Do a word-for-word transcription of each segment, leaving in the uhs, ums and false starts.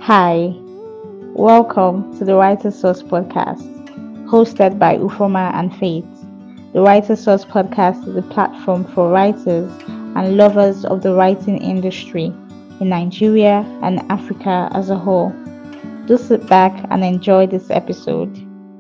Hi, welcome to the Writer's Source podcast, hosted by Ufoma and Faith. The Writer's Source podcast is a platform for writers and lovers of the writing industry in Nigeria and Africa as a whole. Do sit back and enjoy this episode.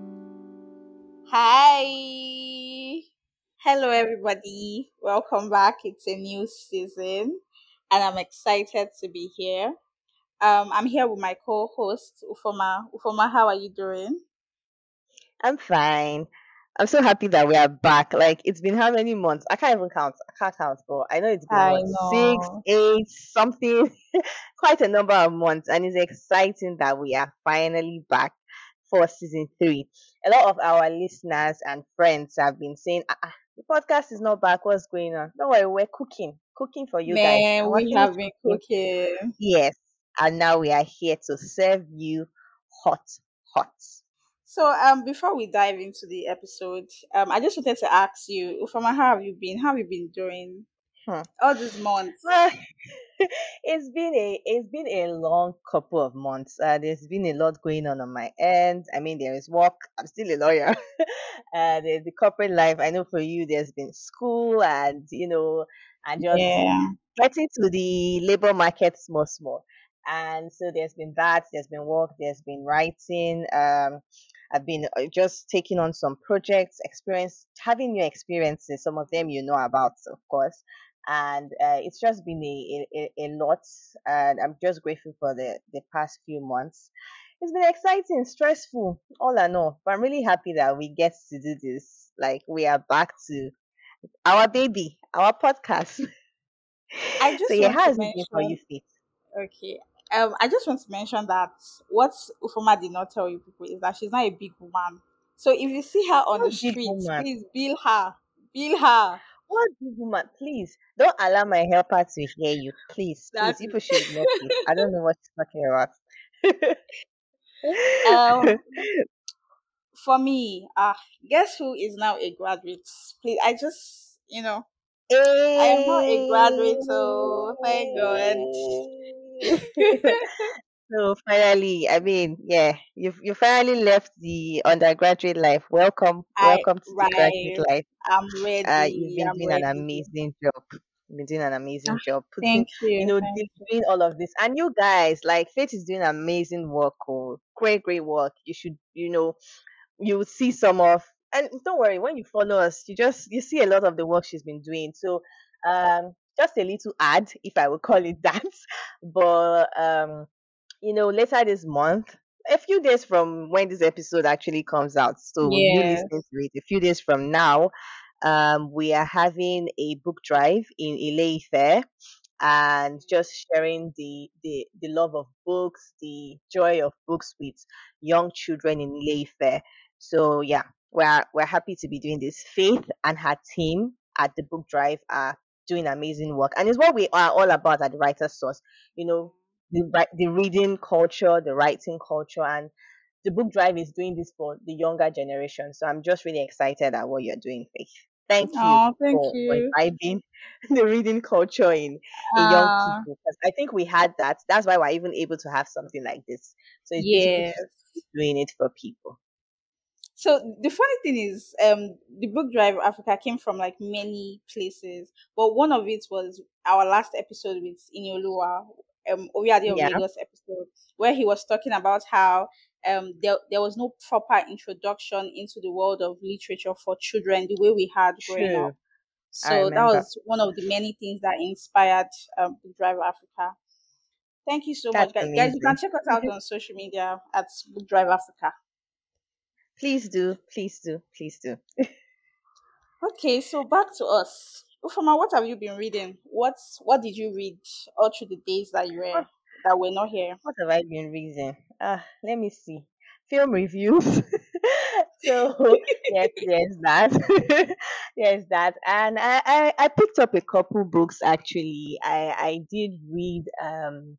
Hi. Hello, everybody. Welcome back. It's a new season, and I'm excited to be here. Um, I'm here with my co-host Ufoma. Ufoma, how are you doing? I'm fine. I'm so happy that we are back. Like it's been how many months? I can't even count. I can't count, but I know it's been I what six, know. eight, something, quite a number of months, and it's exciting that we are finally back for season three. A lot of our listeners and friends have been saying, ah, ah, "The podcast is not back. What's going on?" Don't worry, we're cooking, cooking for you guys, and Man, we're we finished have been cooking. cooking. Yes, and now we are here to serve you hot, hot. So, um, before we dive into the episode, um, I just wanted to ask you, Ufoma, how have you been? How have you been doing Hmm. all this month? Well, it's been a it's been a long couple of months. Uh, there's been a lot going on on my end. I mean, there is work. I'm still a lawyer. uh, there's the corporate life. I know for you, there's been school, and you know, and just Yeah. getting to the labor market small, small. And so there's been that. There's been work. There's been writing. Um, I've been uh, just taking on some projects, experience, having new experiences. Some of them you know about, of course, and uh, it's just been a, a, a a lot, and I'm just grateful for the the past few months. It's been exciting, stressful, all and all, but I'm really happy that we get to do this. Like we are back to our baby, our podcast. I So just yeah, want how to has it been for you, mention. Faith? Okay. Um, I just want to mention that what Ufoma did not tell you people is that she's not a big woman. So if you see her on the What big street, woman? please bill her. Bill her. What big woman? Please don't allow my helper to hear you. Please, That please, people should ignore Faith. I don't know what she's talking about. um for me, uh guess who is now a graduate? Please, I just you know, I am not a Hey. graduate, so thank God. So finally, I mean, yeah, you've you finally left the undergraduate life. Welcome, I welcome to the graduate right. life. I'm Uh, you've ready. been I'm doing an ready. amazing job. You've been doing an Ah, amazing job, putting, thank you you. know, Thank de- doing all of this. And you guys, like Faith is doing amazing work. Oh, great, great work. You should, you know, you would see some of, and don't worry, when you follow us, you just you see a lot of the work she's been doing. So, um, just a little ad, if I would call it that. But um you know, later this month, a few days from when this episode actually comes out. So you you. listening to it, a few days from now, um, we are having a book drive in Ileife and just sharing the, the the love of books, the joy of books with young children in Ileife. So yeah, we're we're happy to be doing this. Faith and her team at the book drive are doing amazing work, and it's what we are all about at the Writer's Source. You know, the wri- the reading culture, the writing culture, and the book drive is doing this for the younger generation. So I'm just really excited at what you're doing, Faith. Thank you Oh, thank for, for you. imbibing the reading culture in in young Uh, people, because I think we had that. That's why we're even able to have something like this. So it's beautiful to yes. see doing it for people. So the funny thing is, um, the book drive Africa came from like many places, but one of it was our last episode with Inyolua, um, Obiade of Yeah, Lagos episode, where he was talking about how um there, there was no proper introduction into the world of literature for children the way we had growing up. true. I So that remember. was one of the many things that inspired um, Book Drive Africa. Thank you so much, That's guys. Guys, you can amazing. check us out on social media at Book Drive Africa. Please do, please do, please do. Okay, so back to us. Ufama, what have you been reading? What's what did you read all through the days that you were What that we're not here? what have I been reading? Ah, let me see. Film reviews. So yes, there's that. There's that. And I, I, I picked up a couple books actually. I, I did read um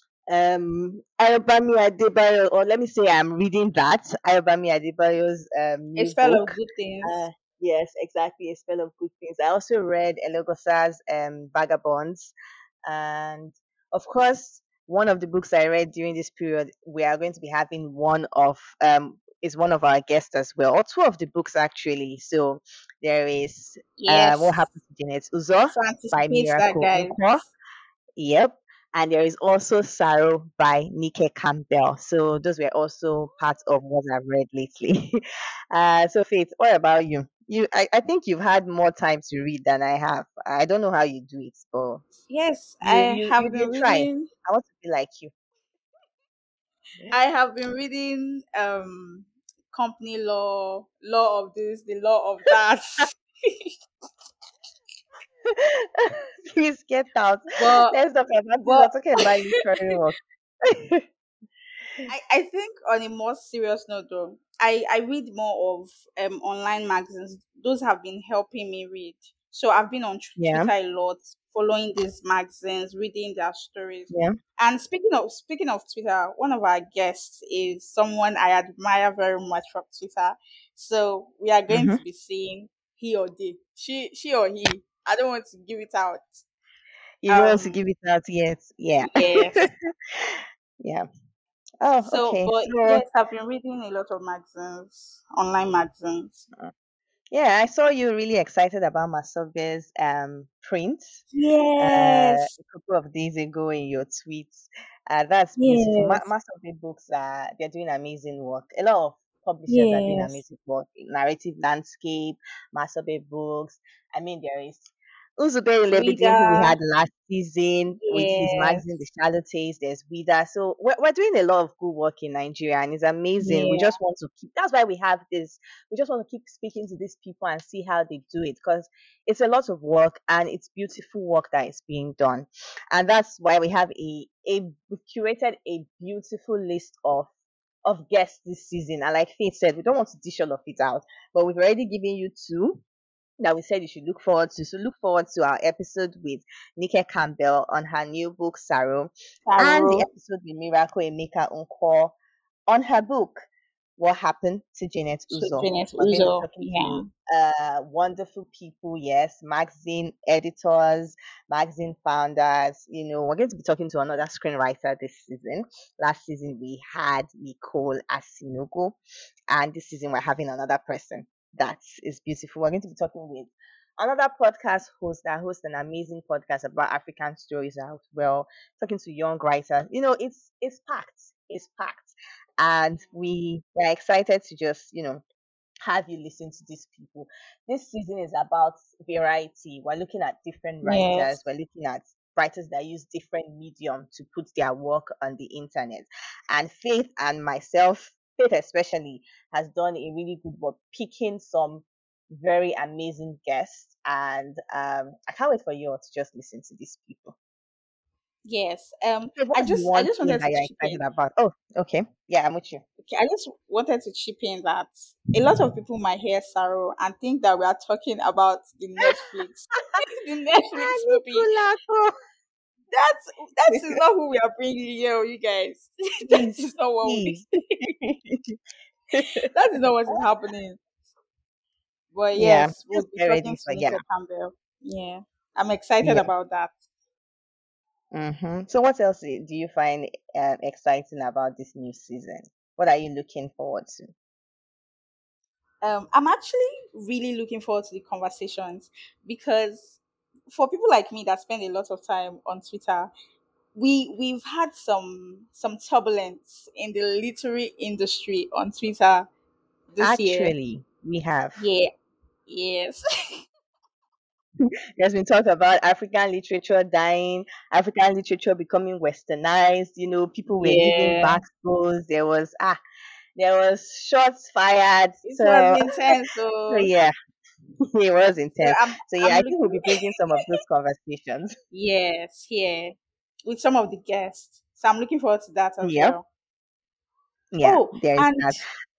um Ayobami Adebayo, or let me say I'm reading that. Ayobami Adebayo's um A new spell book. of good things. Uh yes, exactly, A Spell of Good Things. I also read Elogosa's um Vagabonds, and of course one of the books I read during this period, we are going to be having one of um is one of our guests as well, or two of the books actually. So there is uh, What Yes. Happened to Janet Uzo So by anticipate that, Miracle guys. Nkwo. Yep. And there is also Sorrow by Nike Campbell. So those were also parts of what I've read lately. uh, so Faith, what about you? You, I, I think you've had more time to read than I have. I don't know how you do it, but Yes, you I you have you been did try. reading. I want to be like you. I have been reading um company law, law of this, the law of that. Please get out. but Let's talk about this. but We're talking about literary work. I, I think on a more serious note though, I, I read more of um online magazines. Those have been helping me read. So I've been on Tw- Yeah, Twitter a lot, following these magazines, reading their stories. yeah. And speaking of speaking of Twitter, one of our guests is someone I admire very much from Twitter. So we are going Mm-hmm. to be seeing he or they. She she or he. I don't want to give it out. You don't want to Um give it out yet. Yeah. yes. Yeah. Oh, So okay. but So yes, I've been reading a lot of magazines, online magazines. yeah, I saw you really excited about Masobe's um print uh Yes, a couple of days ago in your tweets. Uh, that's beautiful. Ma- yes, Masobe books are they're doing amazing work. A lot of publishers are doing yes. amazing work. Narrative Landscape, Masobe books. I mean, there is Uzuberi Lebedi, who we Reader, had last season with his magazine, The yes, Shallow Taste. There's Vida. So we're, we're doing a lot of good work in Nigeria, and it's amazing. We yeah, just want to keep, that's why we have this. We just want to keep speaking to these people and see how they do it because it's a lot of work and it's beautiful work that is being done. And that's why we have a, a we've curated a beautiful list of of guests this season. And like Faith said, we don't want to dish all of it out, but we've already given you two that we said you should look forward to. So look forward to our episode with Nike Campbell on her new book Sorrow, and the Tarot. episode with Miracle Emeka Unko on her book What Happened to Janet So Uzo. Janet We're going to be Uzo, talking yeah, to uh, wonderful people, yes, magazine editors, magazine founders. You know, we're going to be talking to another screenwriter this season. Last season we had Nicole Asinogo, and this season we're having another person that is beautiful. We're going to be talking with another podcast host that hosts an amazing podcast about African stories as well, talking to young writers. You know, it's it's packed. It's packed. And we are excited to just, you know, have you listen to these people. This season is about variety. We're looking at different yes, writers. We're looking at writers that use different medium to put their work on the internet. And Faith and myself, Faith especially, has done a really good work picking some very amazing guests. And um, I can't wait for you all to just listen to these people. yes. Um, So I what's the just I one just thing wanted that to you're chip excited in. about? Oh, okay. Yeah, I'm with you. Okay, I just wanted to chip in that a lot of people might hear Sorrow and think that we are talking about the Netflix, the Netflix movie. Anikulapo. That's that is not who we are bringing here, you guys. That Please, is not what we. please. That is not what is happening. But Yeah, yes, we'll just be get talking ready to for yeah, Nika Campbell. Yeah, I'm excited yeah. about that. hmm So, what else i- do you find um, exciting about this new season? What are you looking forward to? Um, I'm actually really looking forward to the conversations because for people like me that spend a lot of time on Twitter, we we've had some some turbulence in the literary industry on Twitter this year. Actually, we have. Yeah, yes, There's been talk about African literature dying, African literature becoming westernized. You know, people were leaving yeah. back schools. There was ah, there was shots fired. It was So, intense. so So, yeah, it was so intense. I'm So yeah, I'm I think we'll looking. be bringing some of those conversations. Yes, here with some of the guests. So I'm looking forward to that as Yeah, well. yeah, Oh, there is and that.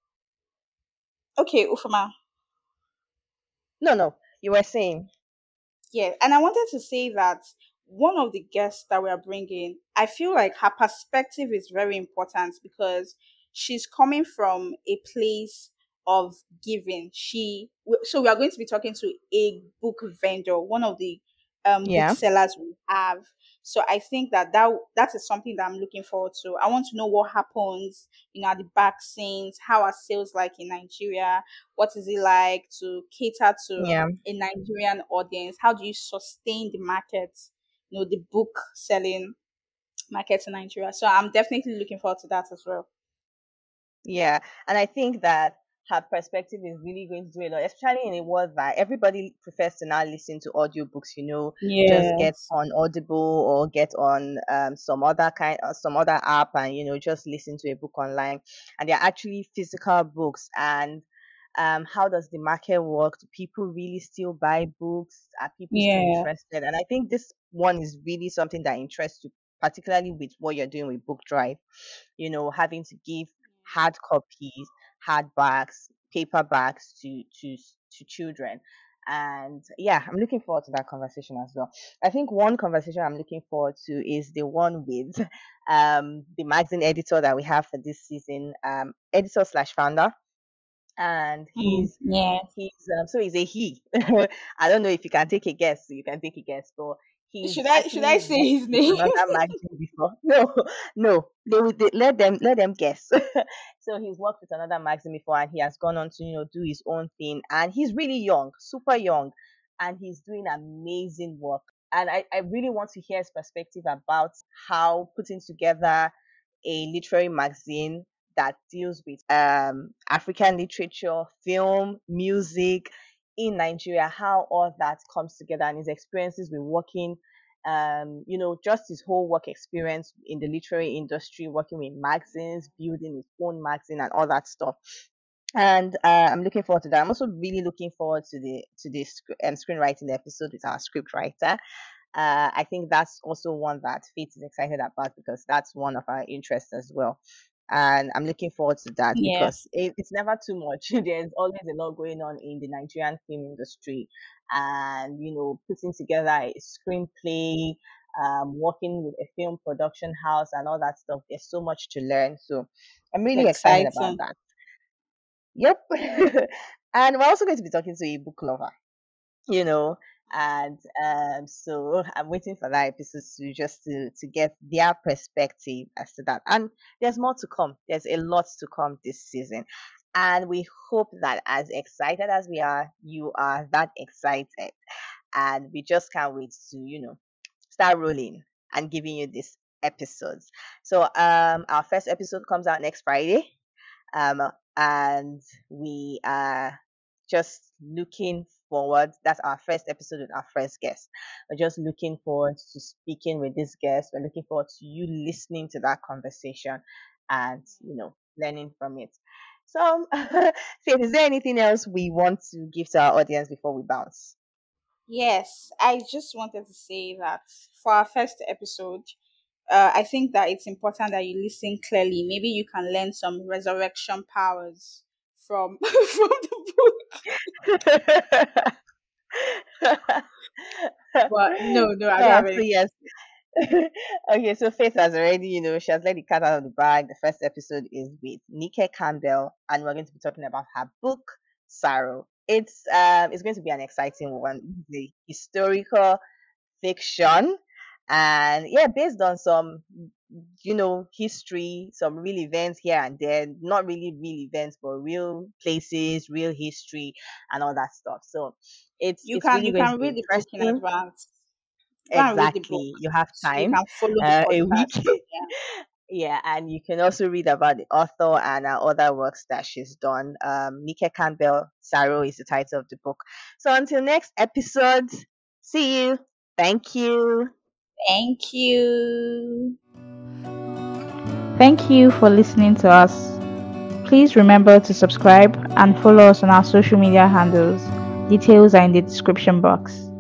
okay, Ufama. No, no, you were saying. Yeah, and I wanted to say that one of the guests that we are bringing, I feel like her perspective is very important because she's coming from a place of giving. She so we are going to be talking to a book vendor, one of the um, Yeah. booksellers we have. So I think that, that that is something that I'm looking forward to. I want to know what happens, you know, at the back scenes. How are sales like in Nigeria? What is it like to cater to Yeah. a Nigerian audience? How do you sustain the market, you know, the book selling market in Nigeria? So I'm definitely looking forward to that as well. Yeah, and I think that her perspective is really going to do a lot, especially in a world that everybody prefers to now listen to audiobooks, you know, just get Yes. on Audible or get on um, some other kind uh, some other app and you know just listen to a book online. And they're actually physical books. And um, how does the market work? Do people really still buy books? Are people still Yeah. interested? And I think this one is really something that interests you, particularly with what you're doing with Book Drive, you know, having to give hard copies, hardbacks, paperbacks to to to children. And yeah, I'm looking forward to that conversation as well. I think one conversation I'm looking forward to is the one with um the magazine editor that we have for this season, um editor slash founder, and Mm, he's yeah. he's um, so he's a he. I don't know if you can take a guess. So you can take a guess, but he's Should I should actually I say worked his with name? another magazine before. No, no, they, will- they let them let them guess. So he's worked with another magazine before, and he has gone on to you know do his own thing. And he's really young, super young, and he's doing amazing work. And I, I really want to hear his perspective about how putting together a literary magazine that deals with um, African literature, film, music in Nigeria, how all that comes together and his experiences with working, um, you know, just his whole work experience in the literary industry, working with magazines, building his own magazine and all that stuff. And uh, I'm looking forward to that. I'm also really looking forward to the to the sc- um, screenwriting episode with our script writer. uh, I think that's also one that Faith is excited about because that's one of our interests as well. And I'm looking forward to that because Yes. it, it's never too much. There's always a lot going on in the Nigerian film industry, and you know, putting together a screenplay, um, working with a film production house, and all that stuff. There's so much to learn. So I'm really excited about Exciting. that. Yep. And we're also going to be talking to a book lover, you know and um so I'm waiting for that episode to just to to get their perspective as to that. And there's more to come. There's a lot to come this season, and we hope that as excited as we are, you are that excited, and we just can't wait to you know start rolling and giving you these episodes. So um our first episode comes out next Friday, um, and we are just looking forward. That's our first episode with our first guest. We're just looking forward to speaking with this guest. We're looking forward to you listening to that conversation and you know learning from it. So, Faith, is there anything else we want to give to our audience before we bounce? Yes, I just wanted to say that for our first episode, uh, I think that it's important that you listen clearly. Maybe you can learn some resurrection powers from from the book. But no, no, I don't Uh, have so any. yes. Okay, so Faith has already, you know, she has let the cat out of the bag. The first episode is with Nika Campbell, and we're going to be talking about her book, Sorrow. It's um, it's going to be an exciting one. The historical fiction, and yeah, based on some, you know, history, some real events here and there. Not really real events, but real places, real history, and all that stuff. So it's You it's can really you going to can be read the book in interesting. advance. Go and read the book Exactly. You have so you time, can follow the uh, a week. podcast. Yeah. Yeah, and you can also read about the author and uh, other works that she's done. Um, Nika Campbell, Sorrow is the title of the book. So until next episode, see you. Thank you. Thank you. Thank you for listening to us. Please remember to subscribe and follow us on our social media handles. Details are in the description box.